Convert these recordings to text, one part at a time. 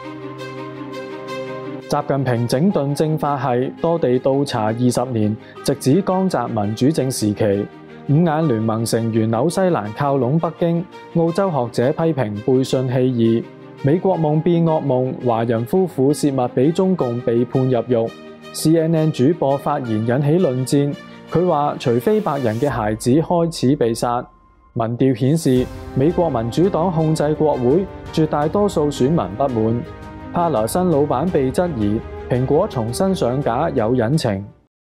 習近平整頓政法系，多地倒查20年，直指江澤民主政時期。五眼聯盟成員紐西蘭靠攏北京，澳洲學者批評背信棄義。美國夢變噩夢，華人夫婦洩密俾中共被判入獄。CNN 主播發言引起論戰，佢話除非白人嘅孩子開始被殺。民調顯示美國民主黨控制國會，絕大多數選民不滿。Parler 新老闆被質疑，蘋果重新上架有隱情。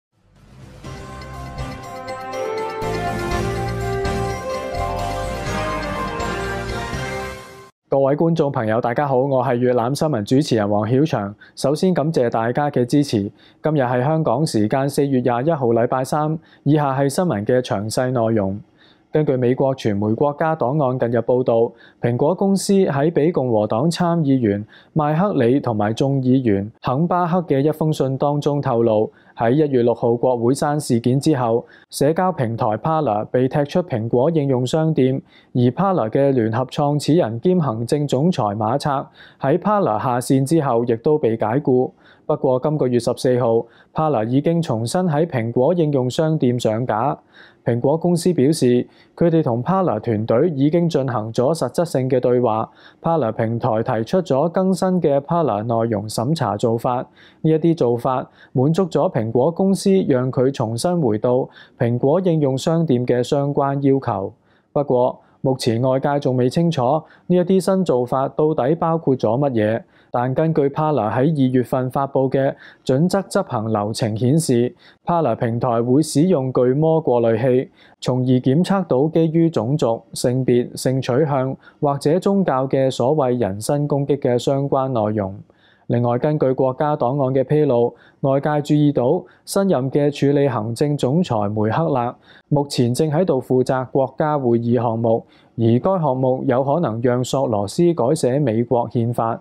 各位觀眾朋友，大家好，我係粵覽新聞主持人黃曉翔。首先感謝大家嘅支持。今日係香港時間4月21號禮拜三，以下係新聞嘅詳細內容。根據美國傳媒國家檔案近日報導，蘋果公司喺俾共和黨參議員麥克里同埋眾議員肯巴克嘅一封信當中透露，喺1月6號國會山事件之後，社交平台 Parler 被踢出蘋果應用商店，而 Parler 嘅聯合創始人兼行政總裁馬策喺 Parler 下線之後，亦都被解僱。不過今個月14號 ，Parler 已經重新喺蘋果應用商店上架。蘋果公司表示，佢哋同 Parler 團隊已經進行咗實質性嘅對話。Parler 平台提出咗更新嘅 Parler 內容審查做法，呢一啲做法滿足咗蘋果公司讓佢重新回到蘋果應用商店嘅相關要求。不過，目前外界仲未清楚呢一啲新做法到底包括咗乜嘢。但根據 Parler 喺2月份發布嘅準則執行流程顯示 ，Parler 平台會使用巨魔過濾器，從而檢測到基於種族、性別、性取向或者宗教嘅所謂人身攻擊嘅相關內容。另外，根據國家檔案嘅披露，外界注意到新任嘅處理行政總裁梅克勒目前正喺度負責國家會議項目，而該項目有可能讓索羅斯改寫美國憲法。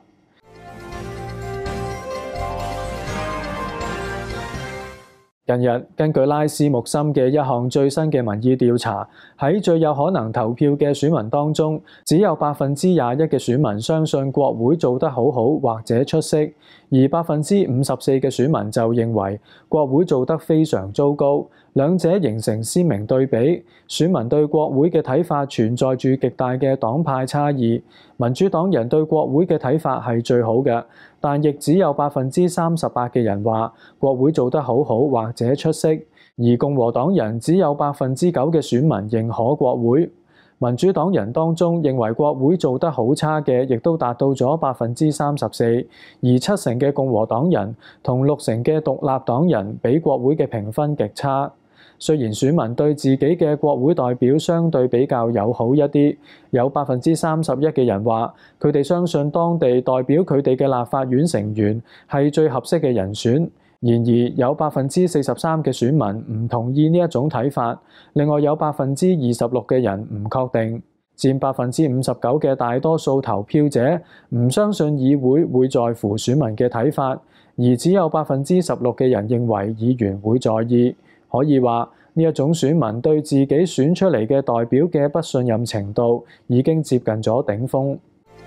近日，根據拉斯穆森嘅一項最新嘅民意調查，喺最有可能投票嘅選民當中，只有21%嘅選民相信國會做得好好或者出色，而54%嘅選民就認為國會做得非常糟糕。兩者形成鮮明對比，選民對國會嘅睇法存在住極大嘅黨派差異。民主黨人對國會嘅睇法係最好嘅，但亦只有38%嘅人話國會做得好好或者出色，而共和黨人只有9%嘅選民認可國會。民主黨人當中認為國會做得好差嘅，亦都達到咗34%，而7成嘅共和黨人同6成嘅獨立黨人俾國會嘅評分極差。雖然選民對自己嘅國會代表相對比較友好一啲，有31%嘅人話佢哋相信當地代表佢哋嘅立法院成員係最合適嘅人選。然而有43%嘅選民唔同意呢一種睇法，另外有26%嘅人唔確定，佔59%嘅大多數投票者唔相信議會會在乎選民嘅睇法，而只有16%嘅人認為議員會在意。可以話呢一種選民對自己選出嚟嘅代表嘅不信任程度已經接近咗頂峰。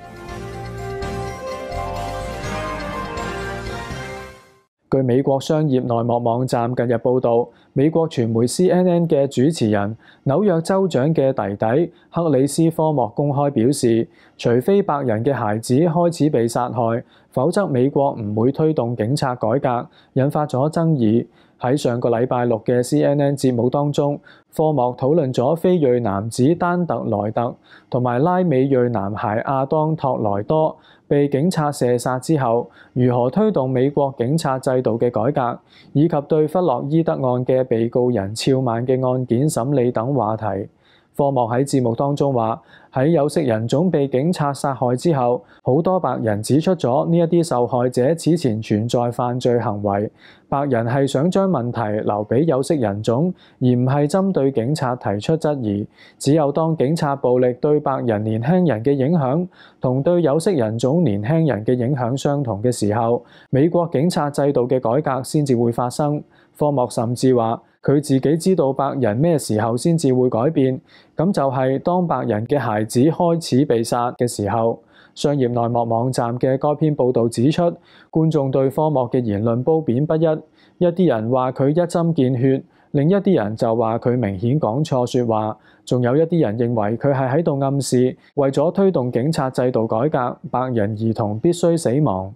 據美國商業內幕網站近日報導，美國傳媒 CNN 嘅主持人、紐約州長嘅弟弟克里斯科莫公開表示，除非白人嘅孩子開始被殺害，否則美國唔會推動警察改革，引發咗爭議。喺上個禮拜六嘅 CNN 節目當中，科莫討論咗非裔男子丹特萊特同埋拉美裔男孩亞當托萊多被警察射殺之後，如何推動美國警察制度嘅改革，以及對弗洛伊德案嘅被告人肖曼嘅案件審理等話題。科莫喺節目當中話，喺有色人種被警察殺害之後，好多白人指出咗呢一啲受害者此前存在犯罪行為。白人係想將問題留俾有色人種，而唔係針對警察提出質疑。只有當警察暴力對白人年輕人嘅影響同對有色人種年輕人嘅影響相同嘅時候，美國警察制度嘅改革先至會發生。科莫甚至話，佢自己知道白人咩時候先至會改變，咁就係當白人嘅孩子開始被殺嘅時候。 商業內幕網站嘅該篇報導指出，觀眾對科莫嘅言論褒貶不一，一啲人話佢一針見血，另一啲人就話佢明顯講錯説話，仲有一啲人認為佢係喺度暗示，為咗推動警察制度改革，白人兒童必須死亡。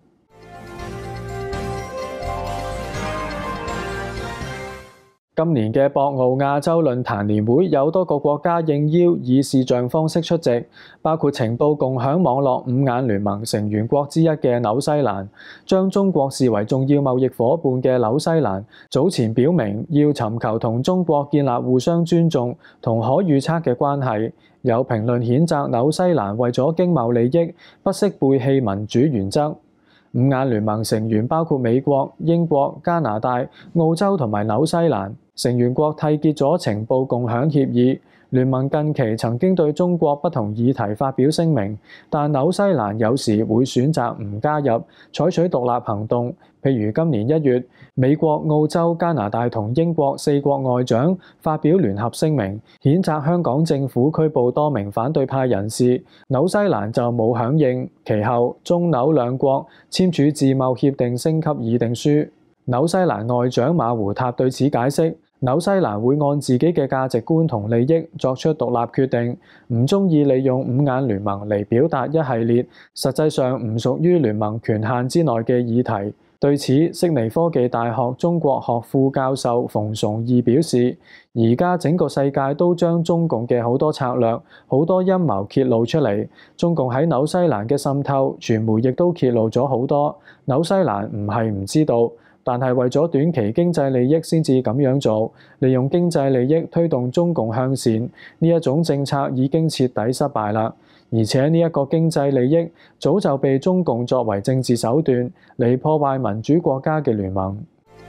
今年嘅博鰲亞洲論壇年會有多個國家應邀以視像方式出席，包括情報共享網絡五眼聯盟成員國之一嘅紐西蘭。將中國視為重要貿易夥伴嘅紐西蘭，早前表明要尋求同中國建立互相尊重同可預測嘅關係。有評論譴責紐西蘭為咗經貿利益，不惜背棄民主原則。五眼聯盟成員包括美國、英國、加拿大、澳洲同埋紐西蘭。成員國締結咗情報共享協議。聯盟近期曾經對中國不同議題發表聲明，但紐西蘭有時會選擇唔加入，採取獨立行動。譬如今年1月，美國、澳洲、加拿大同英國4國外長發表聯合聲明，譴責香港政府拘捕多名反對派人士。紐西蘭就冇響應。其後，中紐兩國簽署自貿協定升級議定書。紐西蘭外長馬胡塔對此解釋，紐西蘭會按自己嘅價值觀同利益作出獨立決定，唔中意利用五眼聯盟嚟表達一系列實際上唔屬於聯盟權限之內嘅議題。對此，悉尼科技大學中國學副教授馮崇義表示，而家整個世界都將中共嘅好多策略、好多陰謀揭露出嚟，中共喺紐西蘭嘅滲透，傳媒亦都揭露咗好多。紐西蘭唔係唔知道，但係為咗短期經濟利益先至咁樣做，利用經濟利益推動中共向善，呢一種政策已經徹底失敗啦。而且呢一個經濟利益早就被中共作為政治手段嚟破壞民主國家嘅聯盟。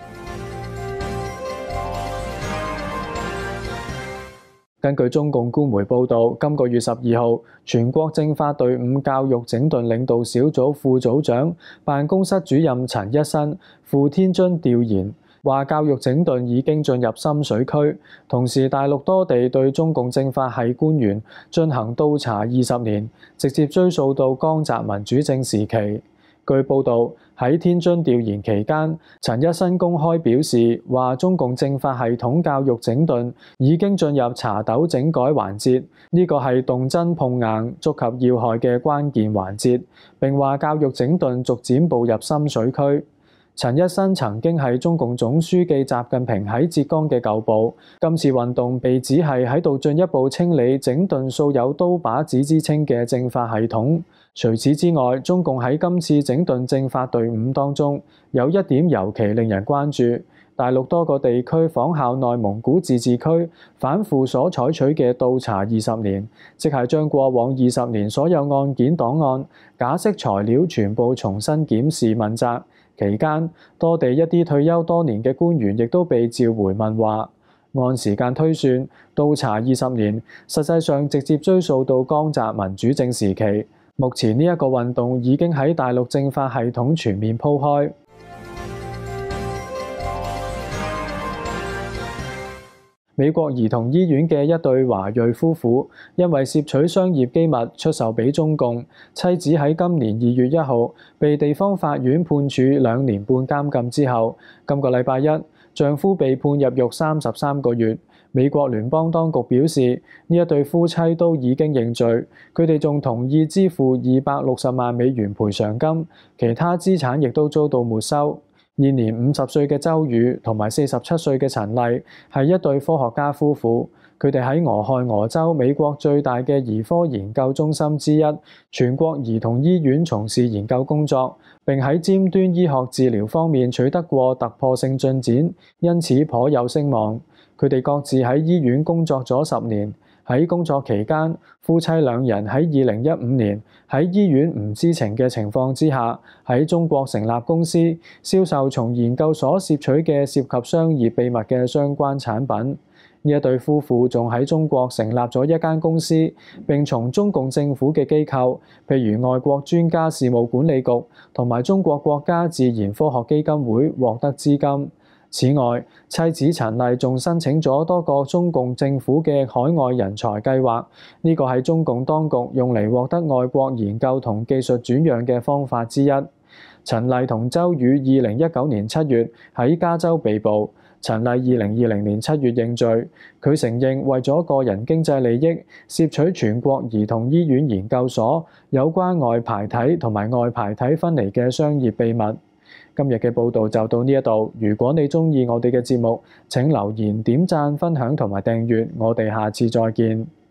根據中共官媒報導，今個月12號，全國政法隊伍教育整頓領導小組副組長、辦公室主任陳一新赴天津調研，話教育整頓已經進入深水區。同時，大陸多地對中共政法系官員進行倒查20年，直接追溯到江澤民主政時期。據報導，喺天津調研期間，陳一新公開表示話中共政法系統教育整頓已經進入查斗整改環節，呢個係動真碰硬、觸及要害嘅關鍵環節。並話教育整頓逐漸步入深水區。陳一新曾經係中共總書記習近平喺浙江嘅舊部，今次運動被指係喺度進一步清理整頓素有刀把子之稱嘅政法系統。除此之外，中共喺今次整頓政法隊伍當中，有一點尤其令人關注。大陸多個地區仿效內蒙古自治區反腐所採取嘅倒查20年，即係將過往20年所有案件檔案、假釋材料全部重新檢視問責。期間，多地一啲退休多年嘅官員亦都被召回問話。按時間推算，倒查20年，實際上直接追溯到江澤民主政時期。目前呢一個運動已經喺大陸政法系統全面鋪開。美國兒童醫院嘅一對華裔夫婦因為攝取商業機密出售俾中共，妻子喺今年2月1號被地方法院判處2年半監禁之後，今個禮拜一，丈夫被判入獄33個月。美國聯邦當局表示，呢一對夫妻都已經認罪，佢哋仲同意支付260萬美元賠償金，其他資產亦都遭到沒收。現年50歲嘅周宇同埋47歲嘅陳麗係一對科學家夫婦，佢哋喺俄亥俄州美國最大嘅兒科研究中心之一全國兒童醫院從事研究工作，並喺尖端醫學治療方面取得過突破性進展，因此頗有聲望。佢哋各自喺醫院工作咗10年。喺工作期間，夫妻兩人喺2015年喺醫院唔知情嘅情況之下，喺中國成立公司，銷售從研究所攝取嘅涉及商業秘密嘅相關產品。呢一對夫婦仲喺中國成立咗一間公司，並從中共政府嘅機構，譬如外國專家事務管理局同埋中國國家自然科學基金會獲得資金。 此外，妻子陳麗仲申請咗多個中共政府嘅海外人才計劃，呢個係中共當局用嚟獲得外國研究同技術轉讓嘅方法之一。陳麗同周宇2019年7月喺加州被捕，陳麗2020年7月認罪，佢承認為咗個人經濟利益，竊取全國兒童醫院研究所有關外排體同埋外排體分離嘅商業秘密。今日嘅報導就到呢一度。如果你鍾意我哋嘅節目，請留言、點讚、分享同埋訂閱。我哋下次再見。